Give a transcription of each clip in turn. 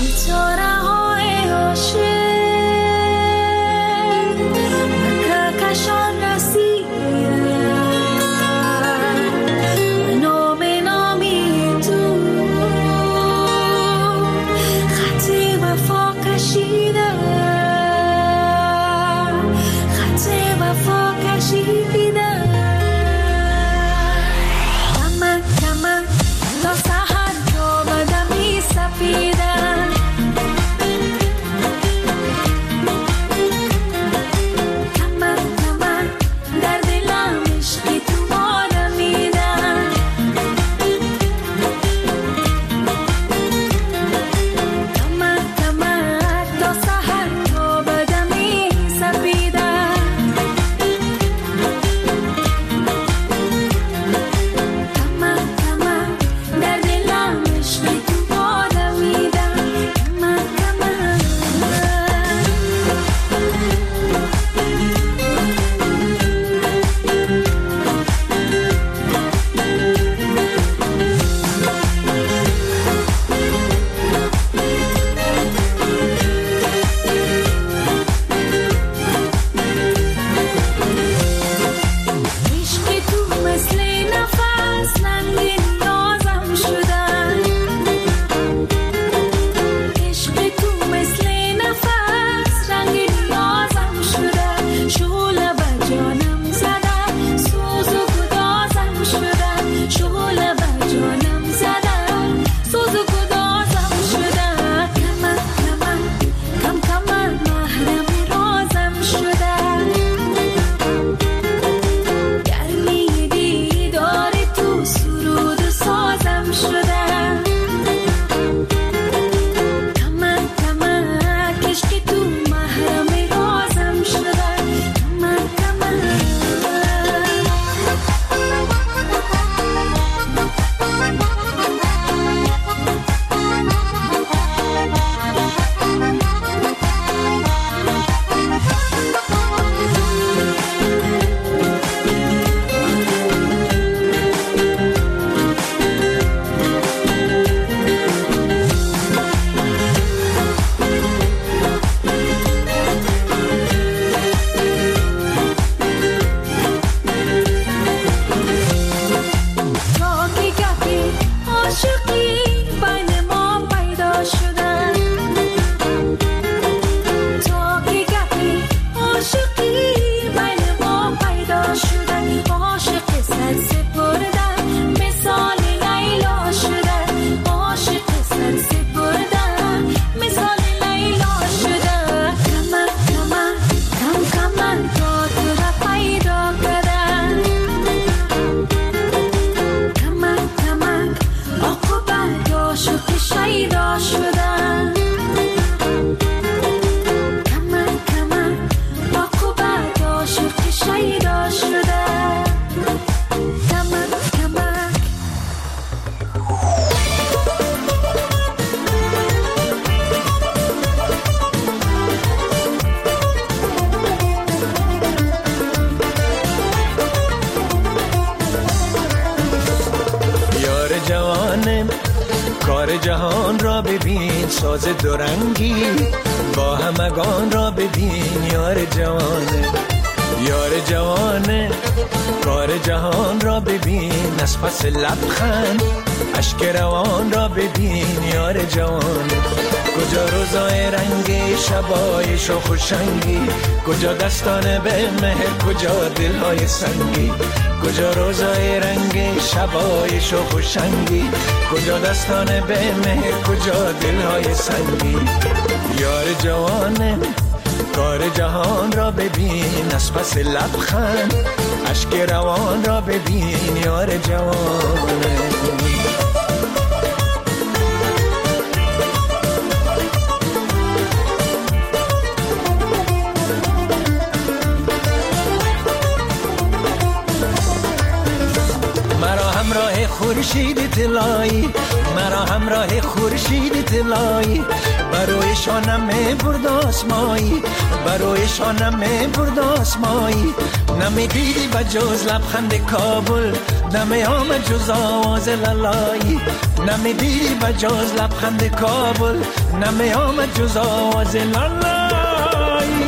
کار جهان را ببین، ساز دورنگی با همگان را ببین. یار جوانه، یار جوانه، کار جهان را ببین. از پس لبخند اشک روان را ببین. یار جوانه، کجا روزای رنگی، شبای شوخ و شنگی، کجا دستان به مهر، کجا دلهای سنگی. کجا روزای رنگی، شبای شوخ و شنگی، کجا دستان به مهر، کجا دلهای سنگی. یار جوانه، کار جهان را ببین. از پس لبخند اشک روان را ببین. یار جوانه، خورشید طلایی، مرا همراه خورشید طلایی، بر برای شانم برد آسمایی، برای شانم برد آسمایی. نمیدیدی به جز لبخند کابل، نمی آمد جز آواز لالایی. نمیدیدی به جز لبخند کابل، نمی آمد جز آواز لالایی.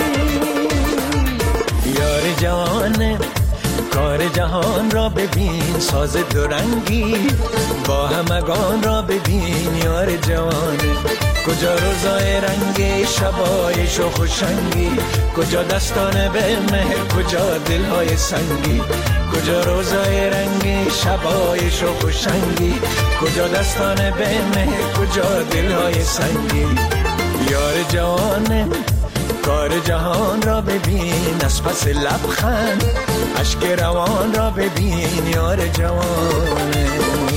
یار جوانه کار جهان را ببین، ساز دورنگی با همگان را ببین. یار جوانه کجا روزای رنگی، شبای شوخ و شنگی، کجا دستان به مهر، کجا دلهای سنگی. کجا روزای رنگی، شبای شوخ و شنگی، کجا دستان به مهر، کجا دلهای سنگی. یار جوانه کار جهان را ببین، از پس لبخند اشک روان را ببین. یار جوانه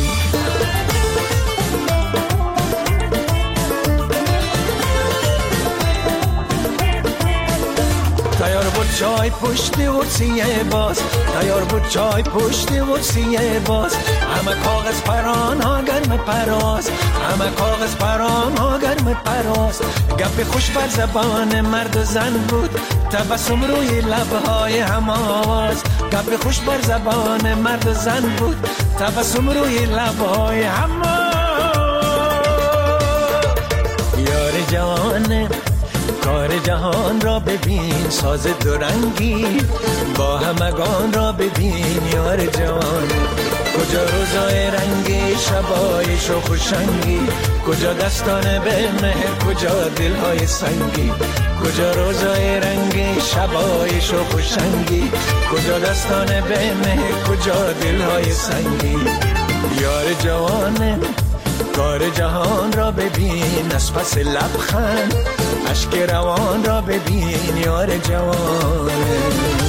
تیار بود چای پشت ورسیه باز، تیار بود چای پشت ورسیه باز. همه کاغذ پران ها گرم پراز، همه کاغذ پران ها گرم پراز. گپ خوش بر زبان مرد و زن بود، تبسم روی لبهای هم آواز. گپ خوش بر زبان مرد و زن بود، تبسم روی لبهای هم آواز. یار جوانه کار جهان را ببین، ساز دورنگی با همگان را ببین. یار جوان کجا روزای رنگی، شبای شوخ و شنگی، کجا دستان به مهر، کجا دلهای سنگی. کجا روزای رنگی، شبای شوخ و شنگی، کجا دستان به مهر، کجا دلهای سنگی. یار جوان کار جهان را ببین، از پس لبخند اشک روان را ببین. یار جوانه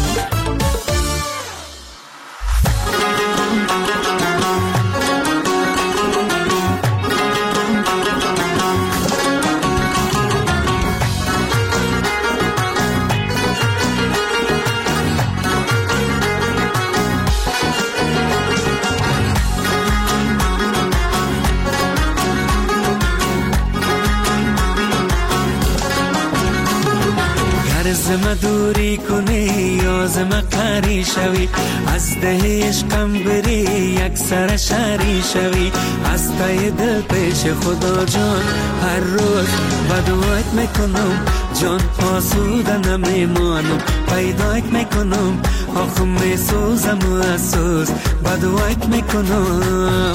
زما دوری کنی یا زما قری شوی، از ده عشقم بری یک سر شری شوی. از تای دل پیش خدا جان هر روز بدوایت میکنم، جان آسوده نمیمانم. پیدایت میکنم آخه میسوزم و اسوز بدوایت میکنم.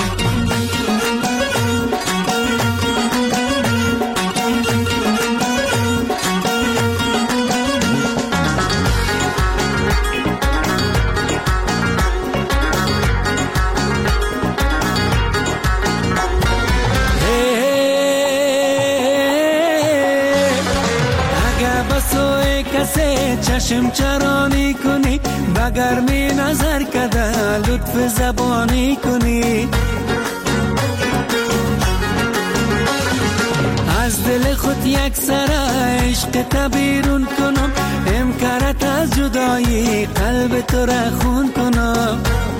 چشم چرانی کنی، بگر می نظر کده لطف زبانی کنی. از دل خود یک سر عشق تبیرون کنم، امکارت از جدایی قلب تو را خون کنم.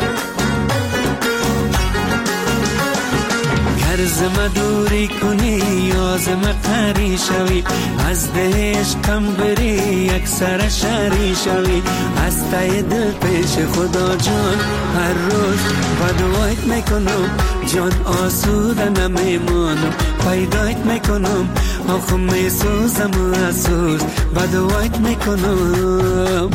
زما دوری کنی یا زما قری شوی، از ده عشقم بری یک سر شری شوی. از تای دل پیش خدا جان هر روز بدوایت میکنم، جان آسوده نمیمانم. پیدایت میکنم آخه میسوزم و اسوز بدوایت میکنم.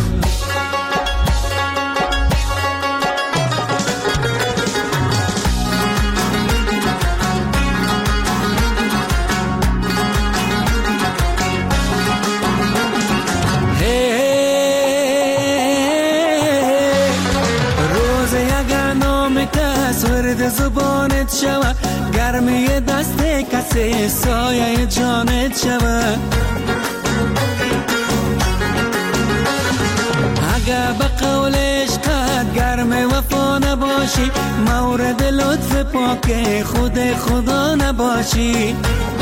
ورد زبانت شوه، گرمی دست کسی سایه جانت شوه. اگه به قول عشقت گرم وفا نباشی، مورد لطف پاک خود خدا نباشی.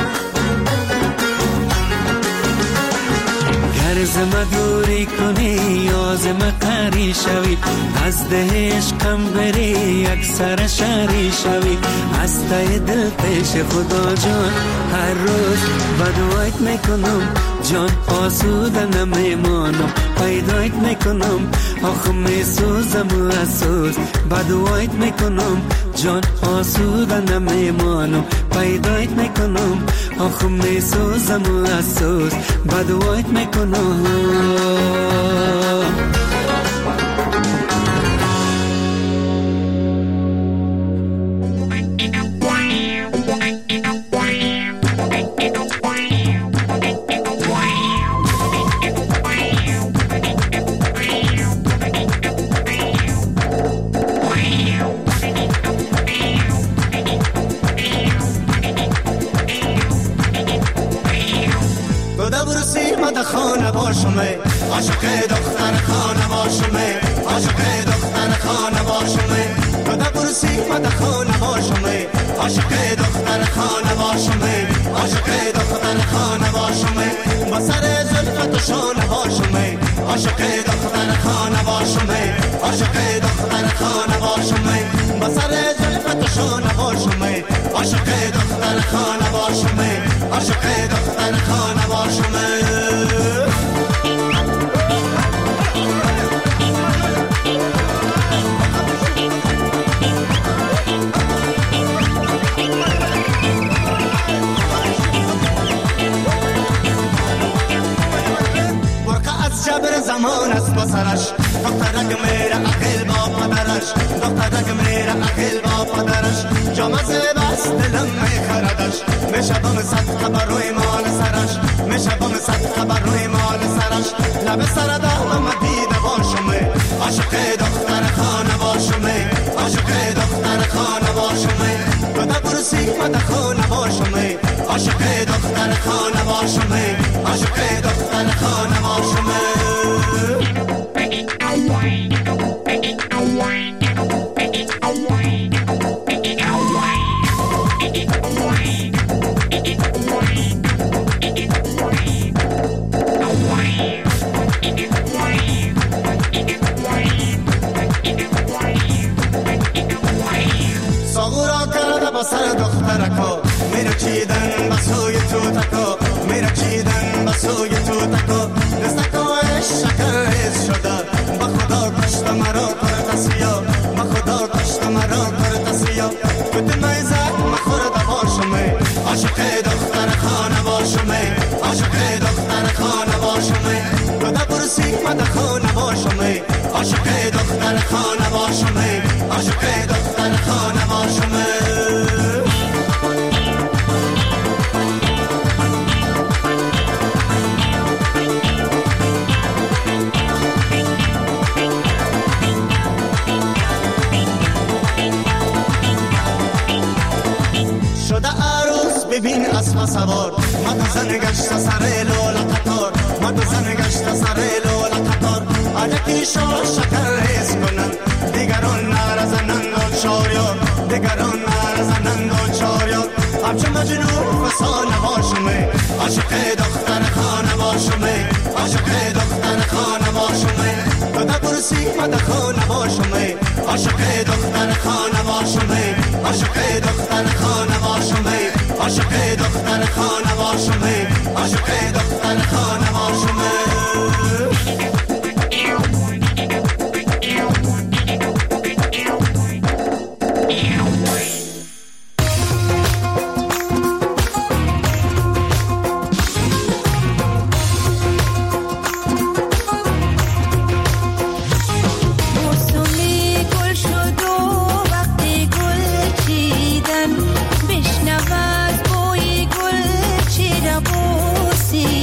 گر زما دوری کنی یا زما قری شوی، از ده عشقم بری یک سر شری شوی. از تای دل پیش خدا جان هر روز بدوایت میکنم جان آسوده نمیمانم پیدایت میکنم آخه میسوزم اسوس بدوایت میکنم جان آسوده نمیمانم پیدایت میکنم آخه میسوزم اسوس بدوایت میکنم خانه باشمه عاشق دختر خانه باشمه عاشق دختر خانه باشمه تو دبرسی مد خانه باشمه عاشق دختر خانه باشمه عاشق دختر خانه باشمه با سر زلفت و شانه باشمه عاشق دختر خانه باشمه عاشق دختر خانه باشمه با سر زلفت و شانه باشمه عاشق دختر خانه باشمه عاشق دختر خانه باشمه جبر زمان است با سرش دخترک میره اخیل با پدرش دخترک میره اخیل با پدرش جامزه بس دلم میخردش میشه بام صدقه بر روی مال سرش میشه بام صدقه بر روی مال سرش لب سر دارم دیده باشمه عاشق دختر خانه باشمه عاشق دختر خانه باشمه تو دبرسی مد خانه باشمه عاشق دختر خانه باشمه عاشق دختر خانه باشمه با سر دخترکا میره چیدن بسوی تو تکا میره چیدن بسوی تو تکا دستکاش شکرش شده با خدا کشت مرا کرد سیا با خدا کشت مرا کرد سیا کت میزک مخورد باشمه عاشق دختر خانه باشمه عاشق دختر خانه باشمه تو دبرسی مد خانه باشمه عاشق دختر خانه باشمه عاشق دختر خانه باشمه ببین اسب سوار مد زن گشت سر لولا قطار مد زن گشت سر لولا قطار علکی شما شکر ریز کنن دیگران نرزنند و چاریار دیگران نرزنند و چاریار همچه مجنون فسانه باشمه عاشق دختر خانه باشمه عاشق دختر خانه باشمه تو دبرسی مد خانه باشمه عاشق دختر خانه باشمه عاشق دختر خانه باشمه عاشق دختر خانه باشمه عاشق دختر خانه باشمه بشنو از بوی گل چرا بوسی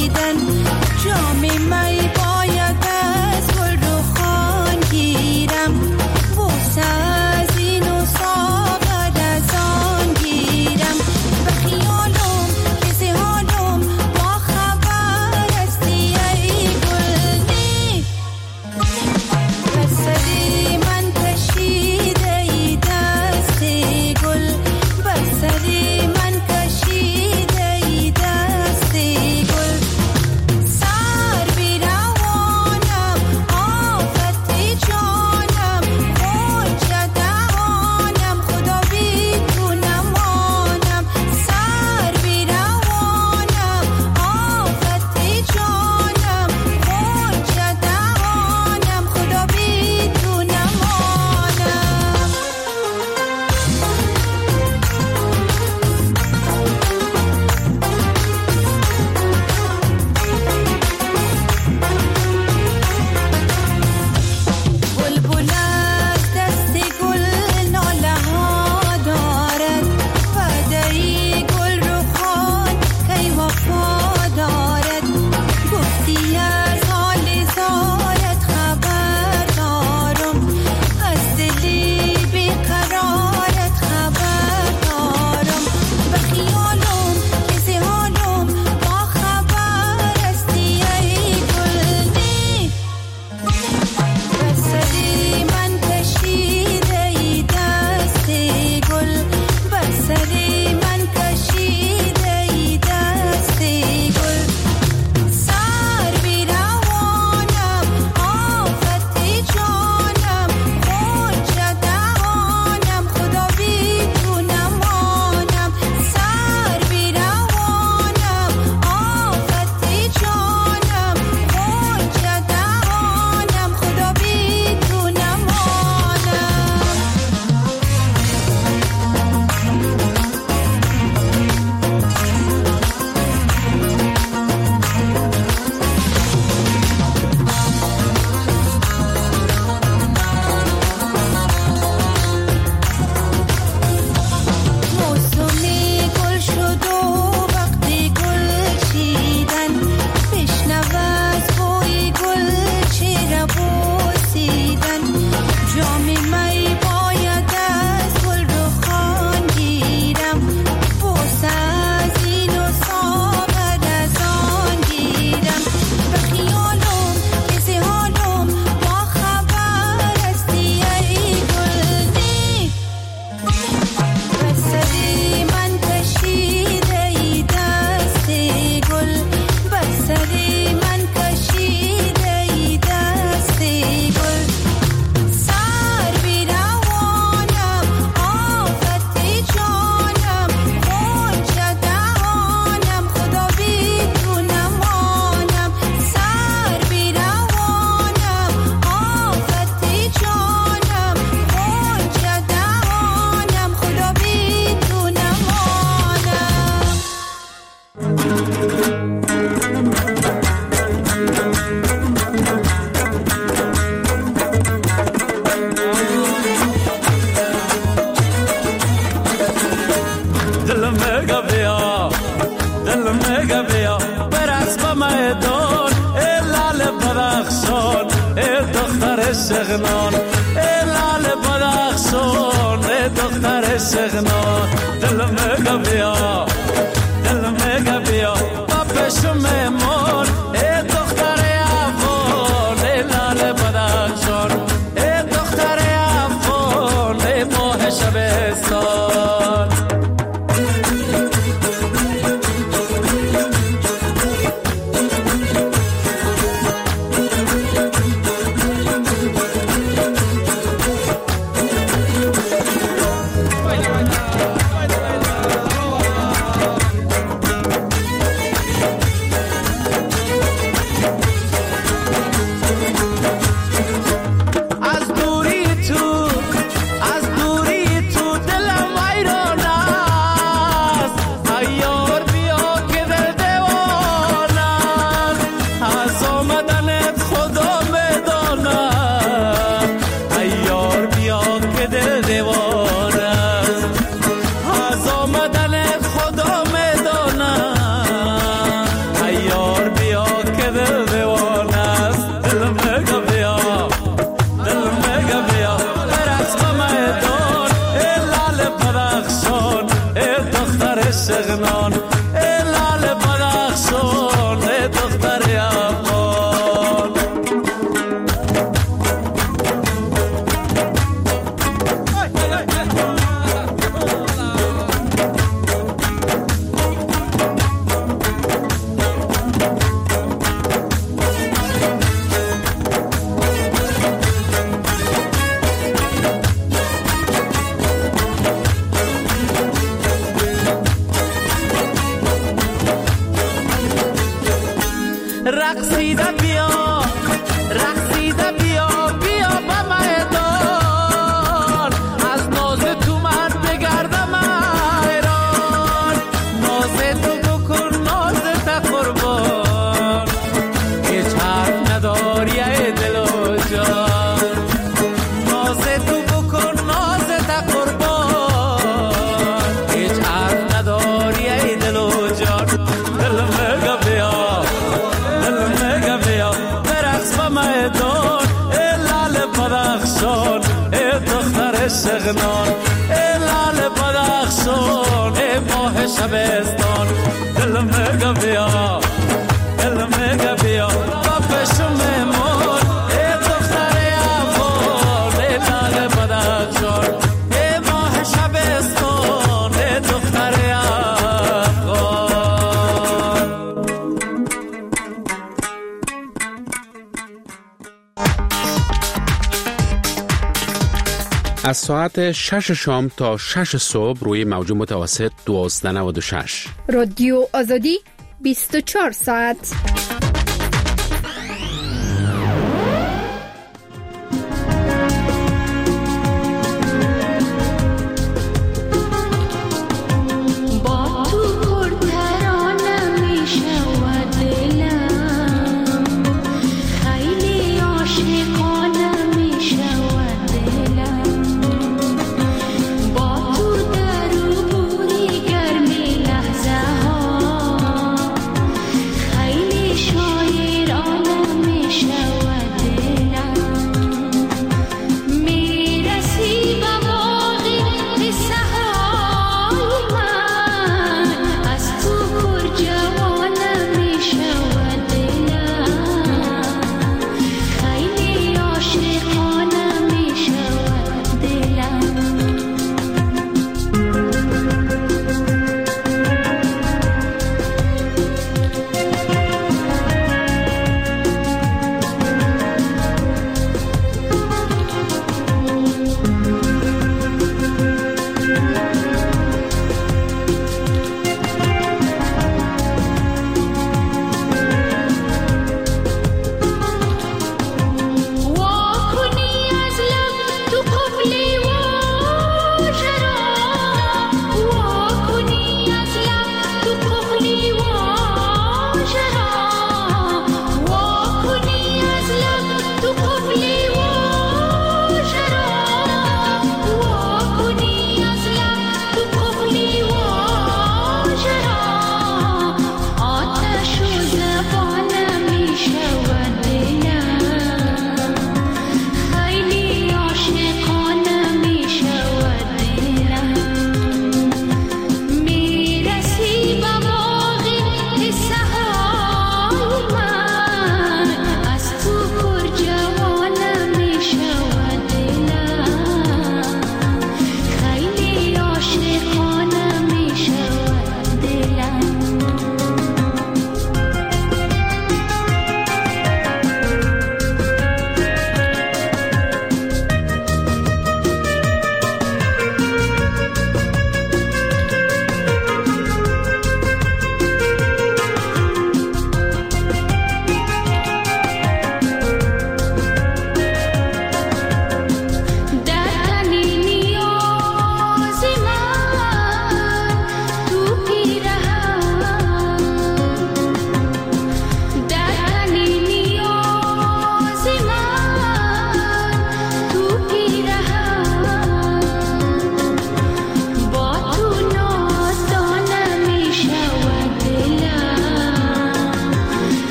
دل میگه بیا برقص با میدان ای لال بدخشان ای دختر شغنان ای لال بدخشان ای دختر شغنان دل میگه بیا دل میگه بیا با پشم میمون ای دختر افغان ای لال بدخشان ای دختر افغان ای ماه شبستان شغنان ای لال بدخشان ای دختر افغان رقصیده بیا رقصیده بیا بیا با میدان از ناز تو من بگردم حیران ناز تو بکن ناز تا قربان هیچ حرف نداری ای دل و جان ناز تو بکن ناز تا قربان هیچ حرف نداری ای دل و جان دل میگه بیا میدان ای لال بدخشان ای دختر شغنان ای لال بدخشان ای ماه شبستان دل میگه بیا دل میگه بیا با پشم میمون ای دختر افغان ای لال بدخشان ای ماه شبستان ای دختر افغان. از ساعت 6 شام تا 6 صبح روی موج متوسط 1296 رادیو آزادی 24 ساعت. خیلی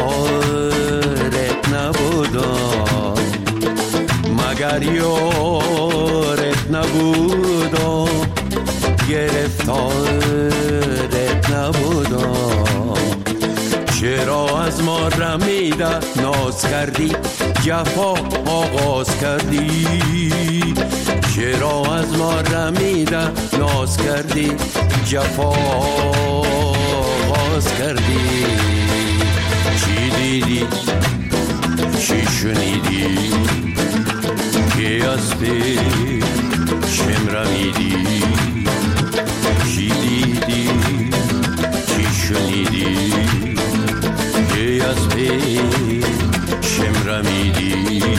یارت نبودم، مگر یارت نبودم، گرفتارت نبودم. چرا از ما رمیده ناز کردی، جفا آغاز کردی؟ چرا از ما رمیده ناز کردی، جفا آغاز کردی؟ چی دیدی چی شنیدی که از پیشم رمیدی؟ چی دیدی چی شنیدی که از پیشم رمیدی؟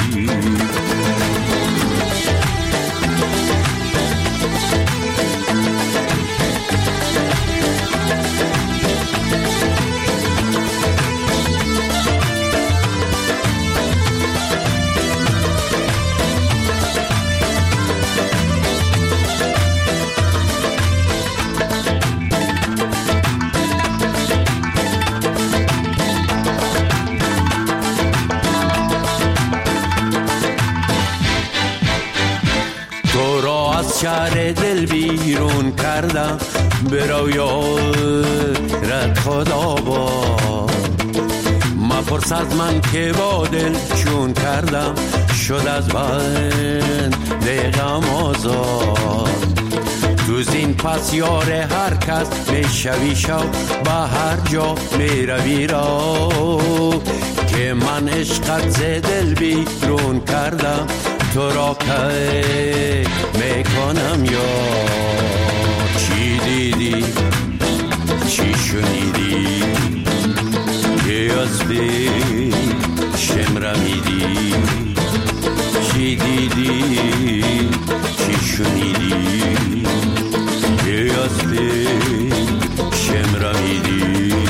شهر دل بیرون کردم، برو یارت خدا با. مپرس از من که با دل چون کردم، شد از بند غم آزاد. تو زین پس یار هر کس میشوی شو، به هر جا میروی رو که من عشقت ز دل بیرون کردم. تو را که میکنم یار، چی دیدی چی شنیدی که از پیشم رمیدی؟ چی دیدی چی شنیدی که از پیشم رمیدی؟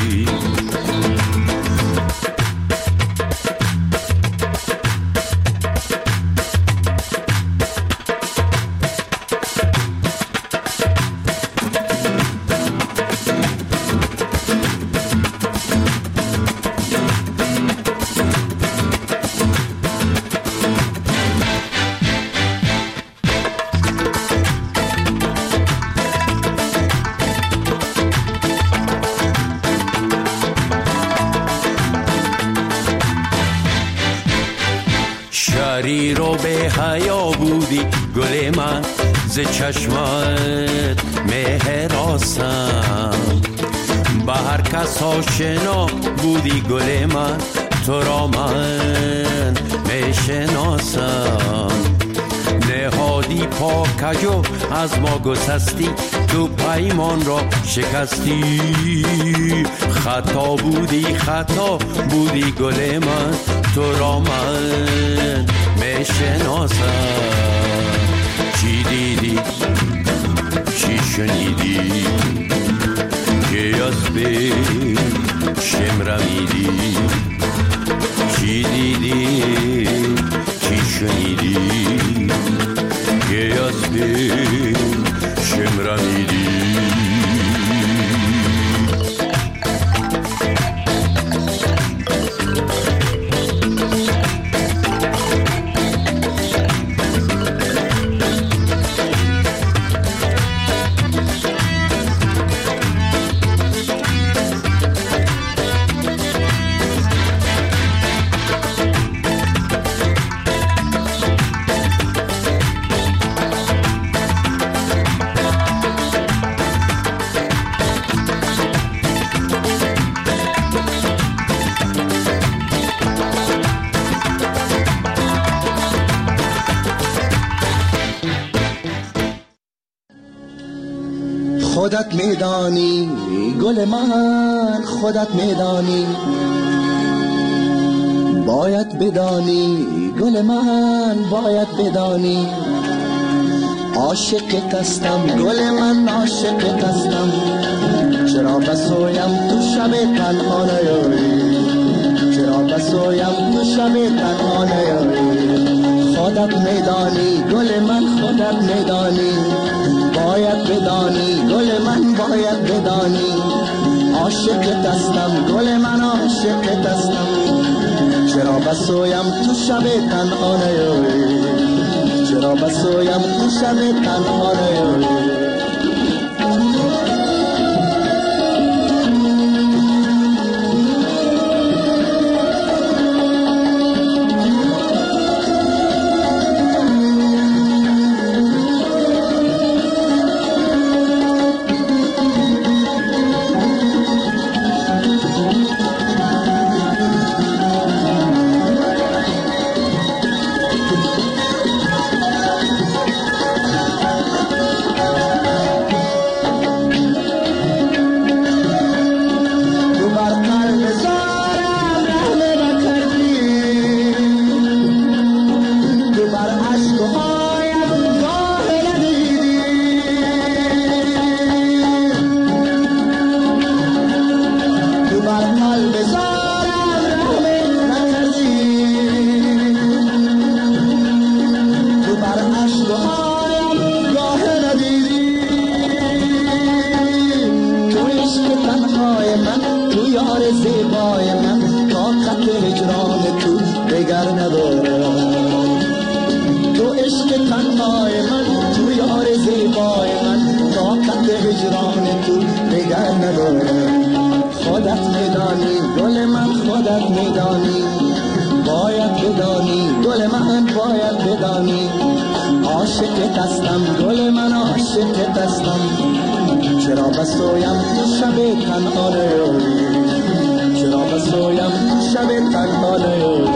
شری رو به حیا بودی گل من، ز چشمت مهراسم. به هر کس آشنا بودی گل من، تو را من میشناسم. نهادی پاکجو از ما گسستی، تو پیمان را شکستی. خطا بودی گل من، تو را من میشناسم. چی دیدی چی شنیدی که از پیشم رمیدی؟ چی دیدی چی شنیدی که از پیشم رمیدی؟ خودت میدانی گل من، خودت میدانی، باید بدانی گل من، باید بدانی. عاشقت هستم گل من، عاشقت هستم. چرا بسویم تو شب تنها نیایی؟ چرا بسویم تو شب تنها نیایی؟ خودت میدانی گل من، خودت میدانی، باید بدانی گل من، باید بدانی. عاشقت هستم گل من عاشقت هستم چرا بسویم تو شب تنهانه چرا بسویم تو شب تنهانه عاشقت هستم گل من عاشقت هستم چرا بسویم تو شب تنهانه چرا بسویم تو شب تنهانه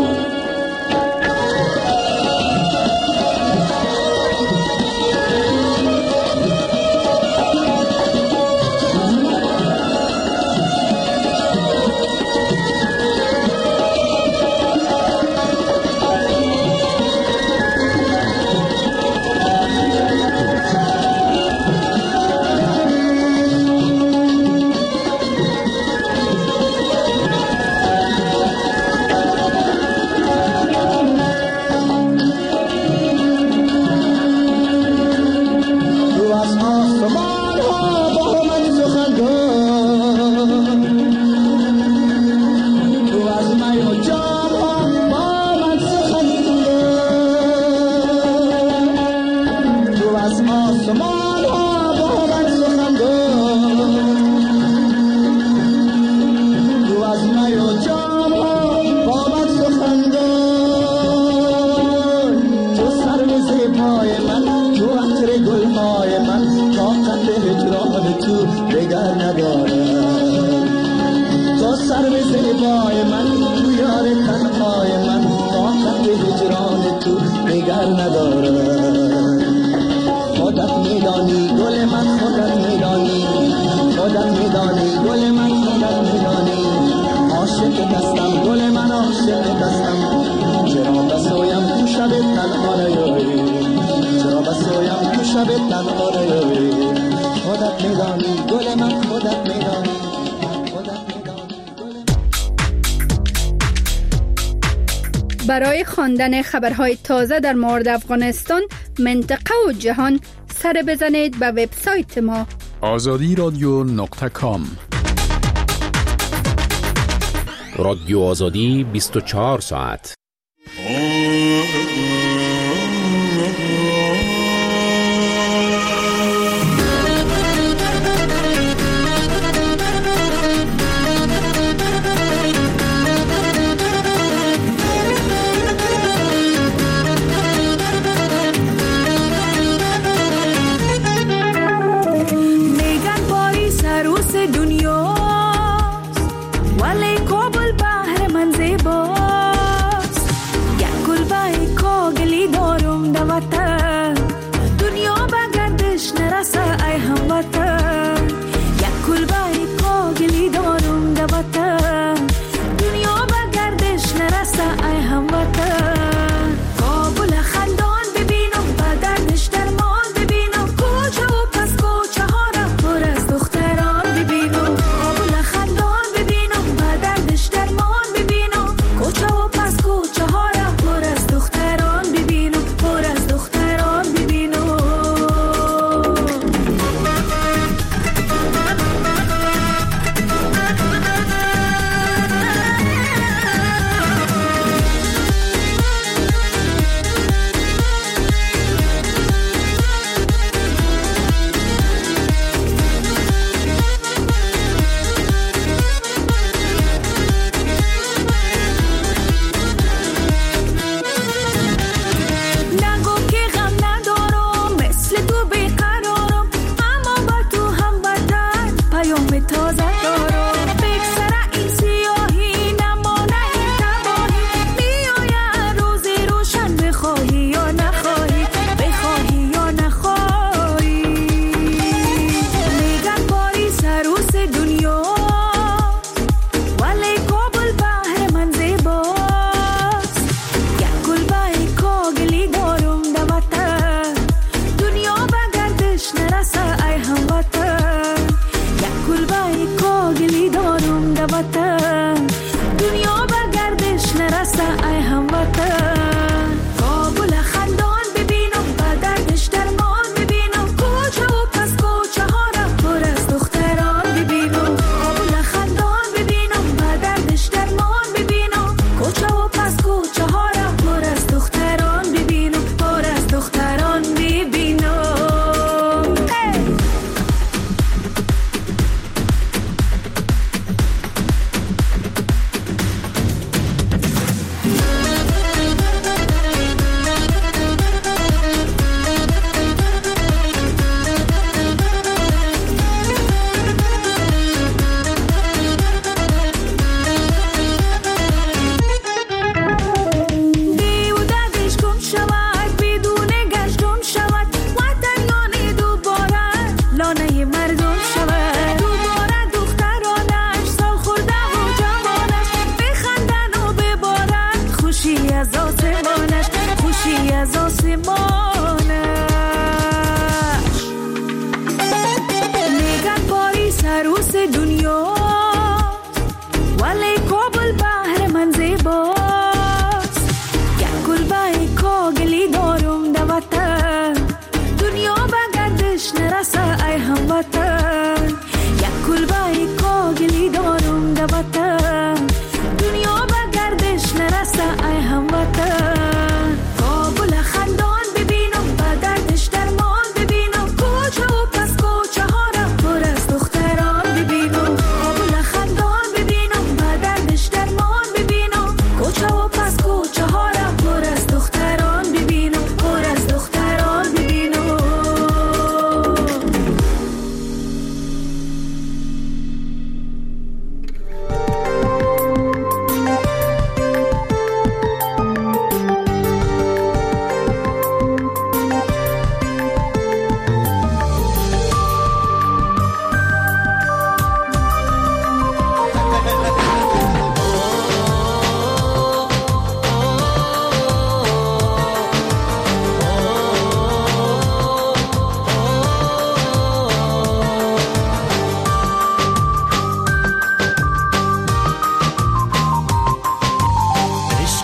برای خواندن خبرهای تازه در مورد افغانستان، منطقه و جهان سر بزنید به وبسایت ما azadiradio.com. رادیو آزادی 24 ساعت.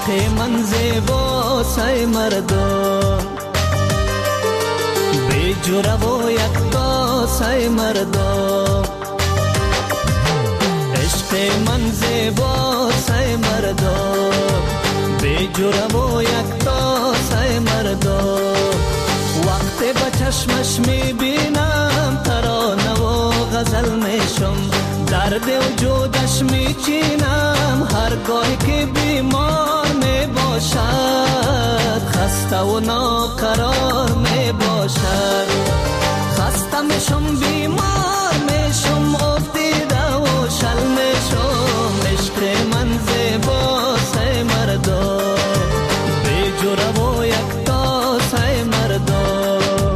عشق من زیباست ای مردم، بی جوره و یکتاست ای مردم. عشق من زیباست ای مردم، بی جوره و یکتاست ای مردم. وقتی به چشمش میبینم ترانه و غزل میشم، درد وجودش میچینم هرگاهی که بیمار میباشد، خسته و ناقرار میباشد. خسته میشم بیمار میشم افتیده و شل میشم. عشق من زیباست ای مردم، بی جوره و یکتاست ای مردم.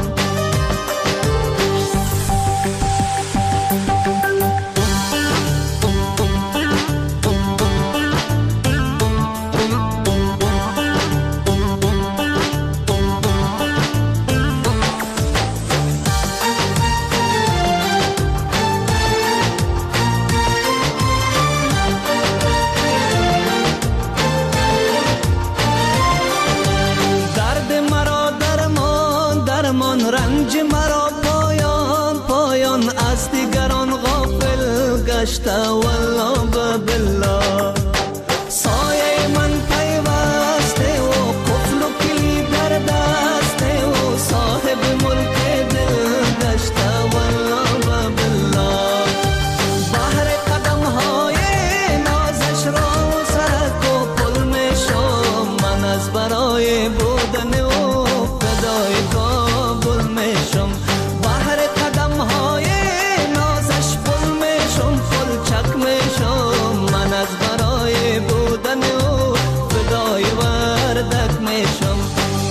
رنج مرا پایان پایان از دیگران غافل گشته والله بالله. سایه من پیوسته و قفل و کلید در دسته و صاحب ملک دل گشته والله بالله. بحر قدم های نازش را سرک و پل میشم من از برای بودن و فدای کابل میشم. بحر قدم های نازش پل میشم پلچک میشم من از برای بودن و فدای وردک میشم.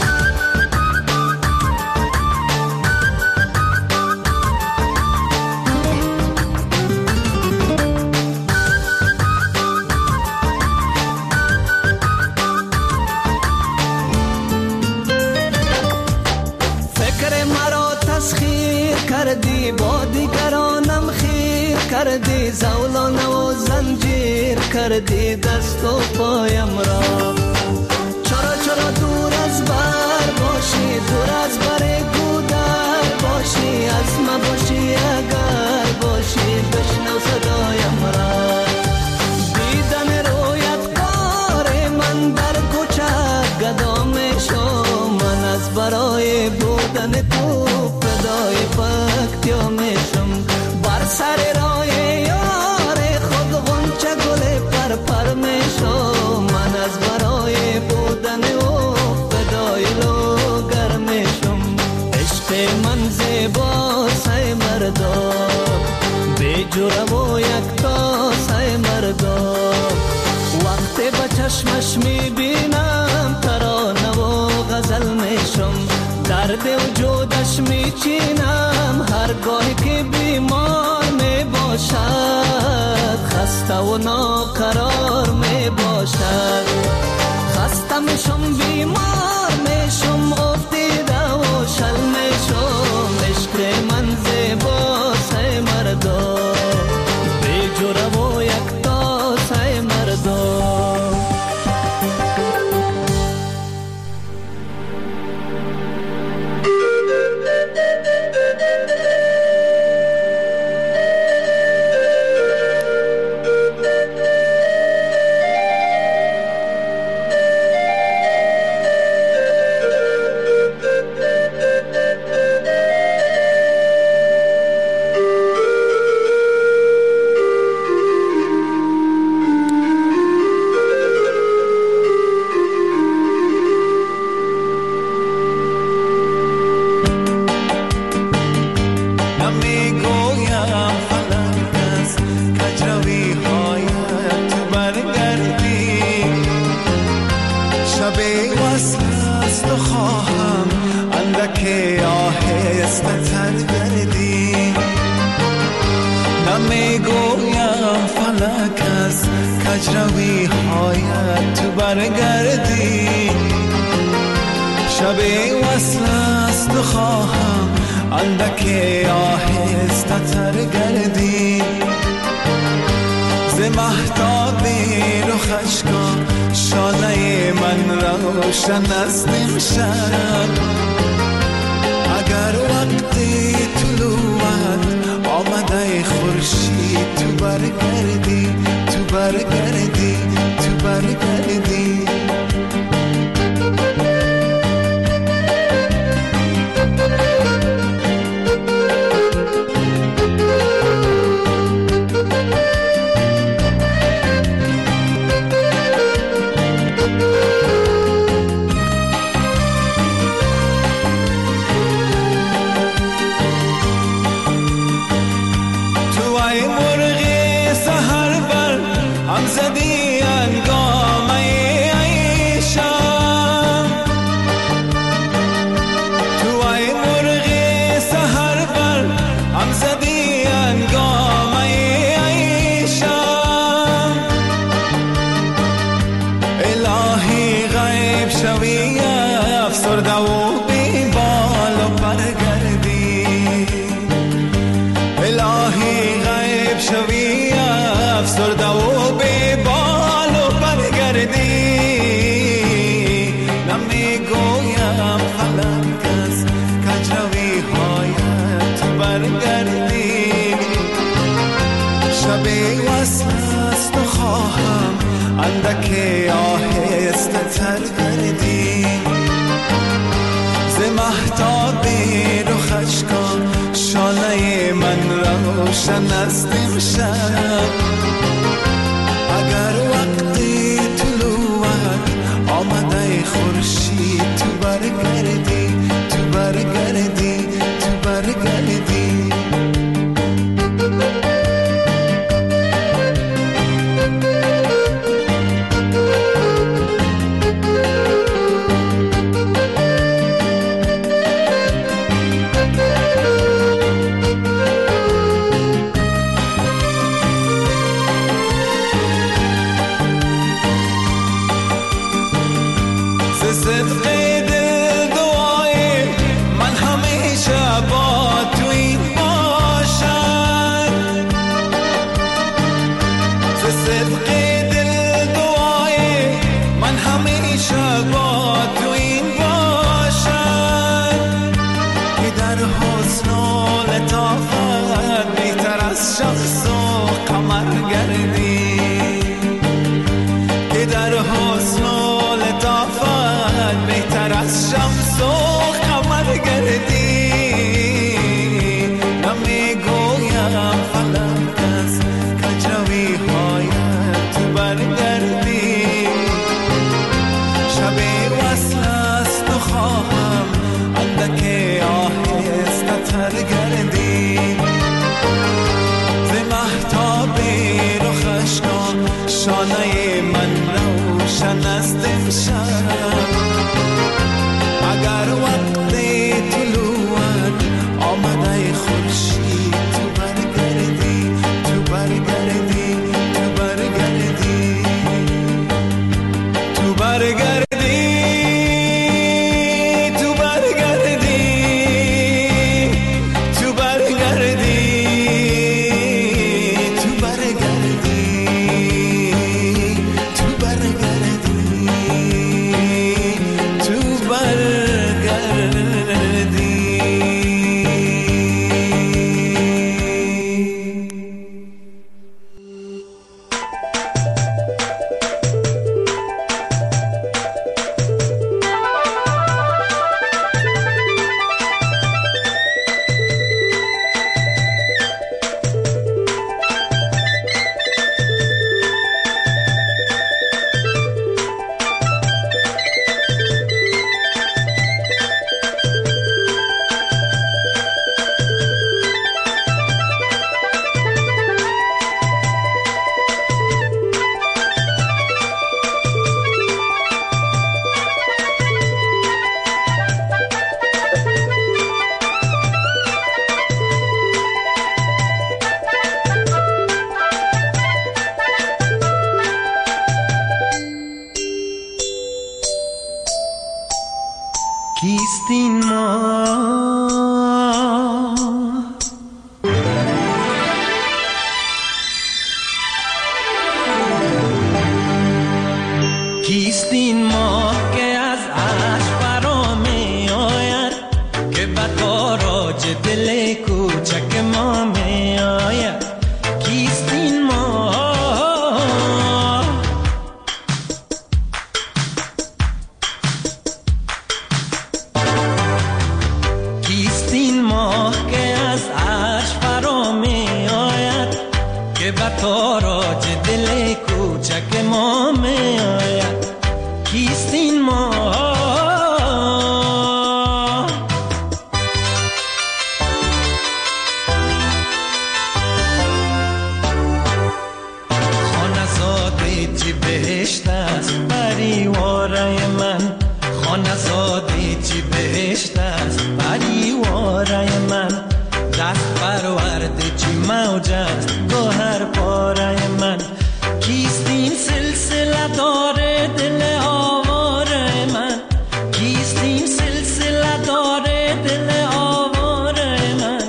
کردی با دیگرانم خیر کردی، زولانه و زنجیر کردی دست و پایم را. چرا دور از بر باشی، دور از بر گودر باشی، از ما باشی اگر باشی بشنو صدایم را. دیدن رویت کار من در کوچه گدا میشم من از برای بودن تو فدای پکتیا میشم. بر سر راه یار خود غنچه گل پر پر میشم من از برای بودن و فدای لوگر میشم. عشق من زیباست ای مردم، بی جوره و یکتاست ای مردم. وقتی به چشمش میبینم ترانه و غزل میشم، درد وجودش میچینم هرگاهی که بیمار میباشد، خسته و ناقرار میباشد. خسته میشم بیمار میشم افتیده و شل میشم. عشق من زیباست ای مردم، بی جوره و یکتاست ای مردم. کجروی هایت تو برگردی، شب وصل است و خواهم اندک آهسته تر گردی. ز مهتاب رخش کن شانه من روشن است امشب. اگر وقتی طلوعت آمده خورشید تو برگردی، تو برگردی، تو برگردی. اندکی آهسته تر گردی، ز مهتاب رخش کن شانه من روشن است امشب. اگر وقتی طلوعت آمده خورشید تو برگردی، تو برگردی، تو برگردی. شانه من روشن است امشب. اگر وقتی طلوعت آمده خورشید تو برگردی، تو برگردی، تو برگردی، تو برگردی. کیستین ما کیستین کیستین ماه که از عرش فرا می آید که به تاراج دل کوچک ما می آید. کیستین ماه، کیستین ماه که از عرش فرا می آید که به تاراج دل کوچک ما می آید. کیستین ماه، خانه‌زاده چی بهشت است پریواره من، خانه‌زاده چی بهشت است پریواره من، دست پرورده چی موج است گوهر پاره من. کیستین سلسله داره دل آواره من، کیستین سلسله داره دل آواره من.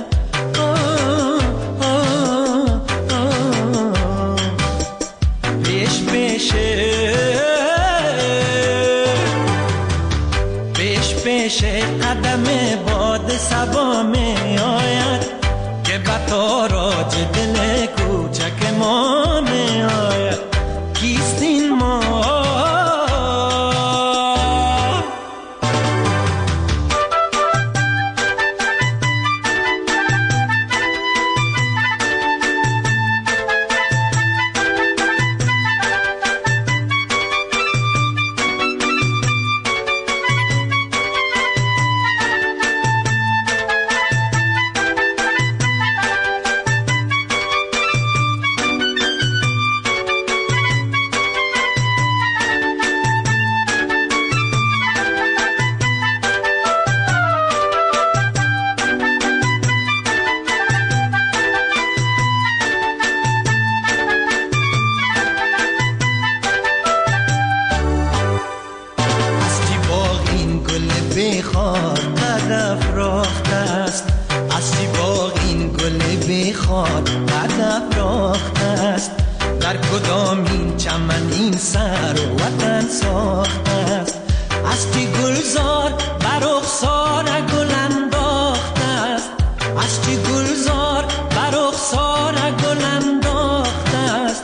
پیش پیشه پیش پیشه قدم باد صبا می آید که به تاراج دل کوچک ما می آید. کیستین ما، بیخار قد افراخته است، از چی باغ این گل بیخار قد افراخته است. در کدام این چمن این سر وطن ساخته است، از چی گلزار بر رخسار گل انداخته است، از چی گلزار بر رخسار گل انداخته است.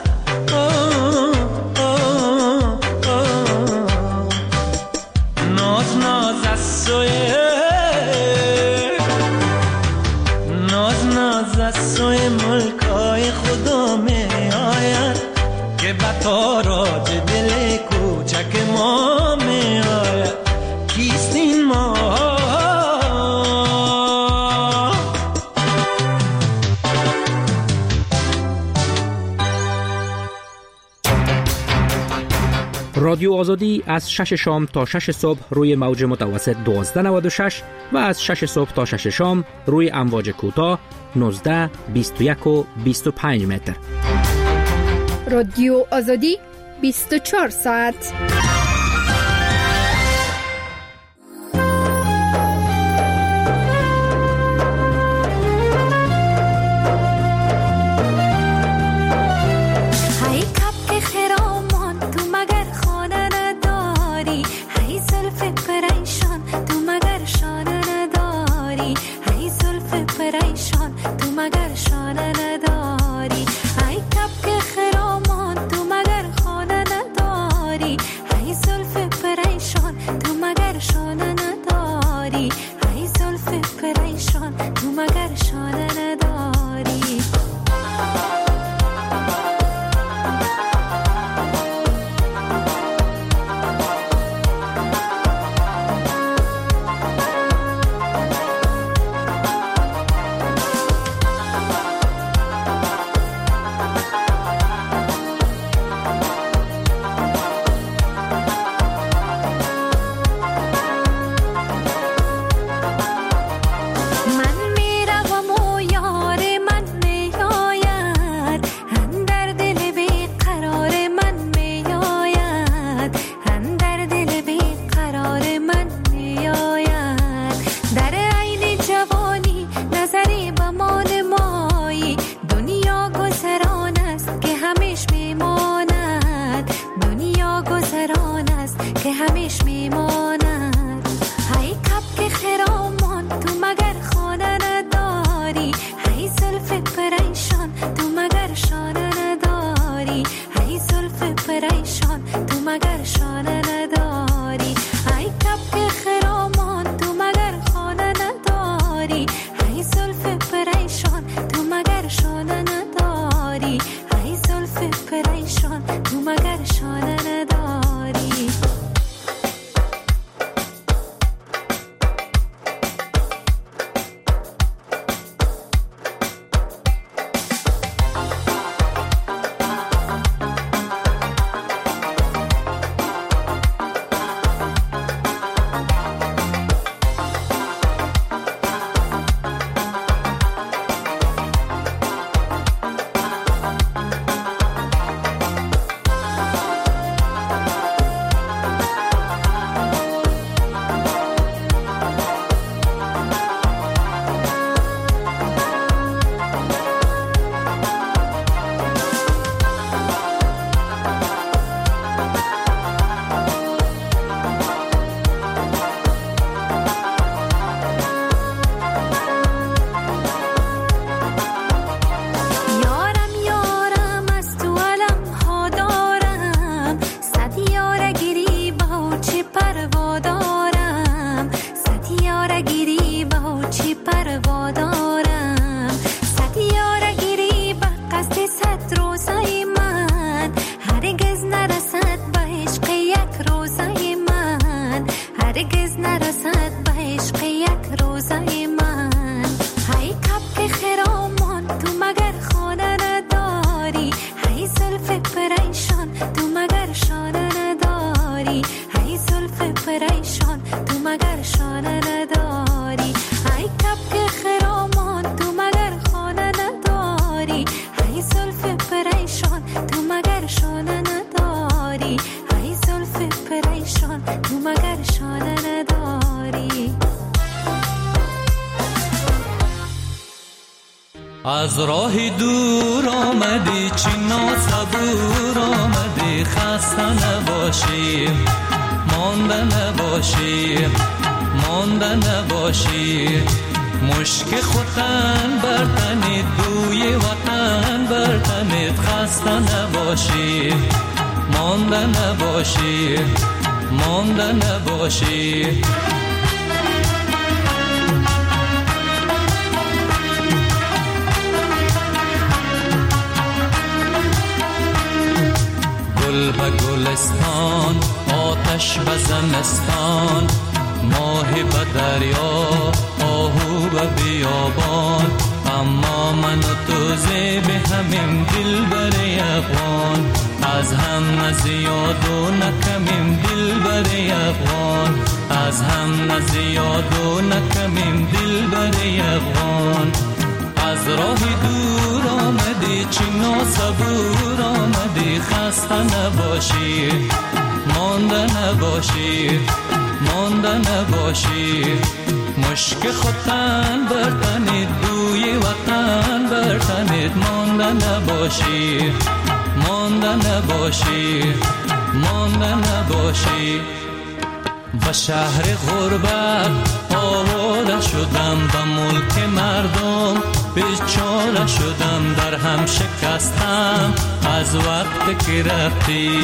ناز ناز از سوی ناز ناز از سوی ملکای خدا می آید که به تاراج دل کوچک ما می آید. کیستین ما، رادیو آزادی از 6 شام تا 6 صبح روی موج متوسط 1296 و از 6 صبح تا 6 شام روی امواج کوتاه 19، 21 و 25 متر. رادیو آزادی 24 ساعت. ای همیش میماند. هی کبک خرامان تو مگر خانه نداری، هی زلف پریشان تو مگر شانه نداری، هی زلف پریشان تو مگر شانه نداری، هی کبک خرامان تو مگر خانه نداری، هی زلف پریشان تو مگر شانه نداری، هی زلف پریشان تو مگر شانه نداری. از راه دور آمدی چی ناصبور آمدی، خسته نباشی مانده نباشی مانده نباشی، مشک خوتن برتنید بوی وطن برتنید، خسته نباشی مانده نباشی مانده نباشی. گل به گلستان آتش به زمستان، ماه به دریا آهو به بیابان، اما من و تو زیب همیم دل بر افغان، از هم نزیاد و نکمیم دل بر افغان، از هم نزیاد و نکمیم دل بر افغان. از راه دور آمدی چی ناصبور آمدی، خسته نباشی مانده نباشی مانده نباشی، مشک خوتن برتنید بوی وطن برتنید، مانده نباشی مانده نباشی مانده نباشی. به شهر غربت آواره شدم، به ملک مردم بیچاره شدم، در هم شکستم از وقت که رفتی،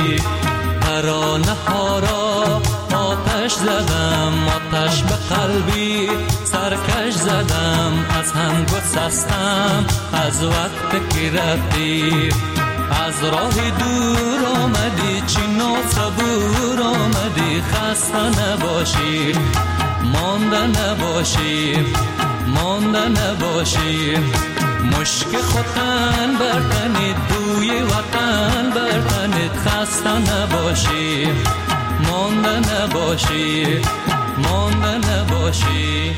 ترانه ها را آتش زدم، آتش به قلبی سرکش زدم، از هم گسستم از وقت که رفتی. از راه دور آمدی چی ناصبور آمدی، خسته نباشی مانده نباشی مانده نباشی، مشک خوتن برتنید بوی وطن برتنید، خسته نباشی مانده نباشی مانده نباشی.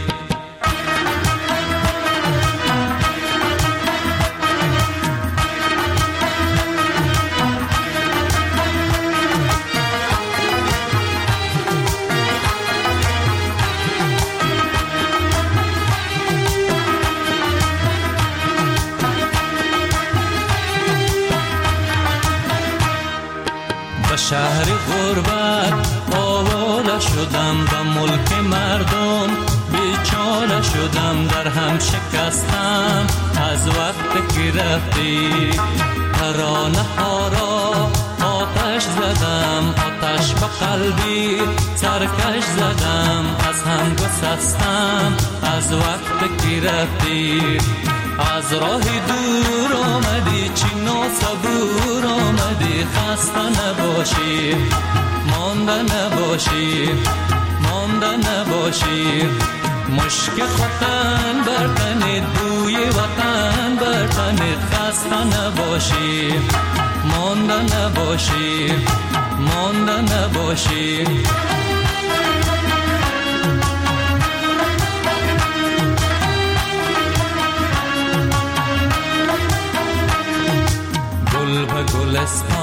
به شهر غربت شدم به ملک مردم، بیچاره شدم در هم شکستم از وقت که رفتی. ترانه ها را آتش زدم، آتش به قلبی سرکش زدم، از هم گسستم از وقت که رفتی. از راه دور آمدی، چی ناصبور آمدی، خسته نباشی، مانده نباشی، مانده نباشی. مشک خوتن بر تنت، بوی وطن بر تنت، خسته نباشی، مانده نباشی، مانده نباشی. گل به گلستان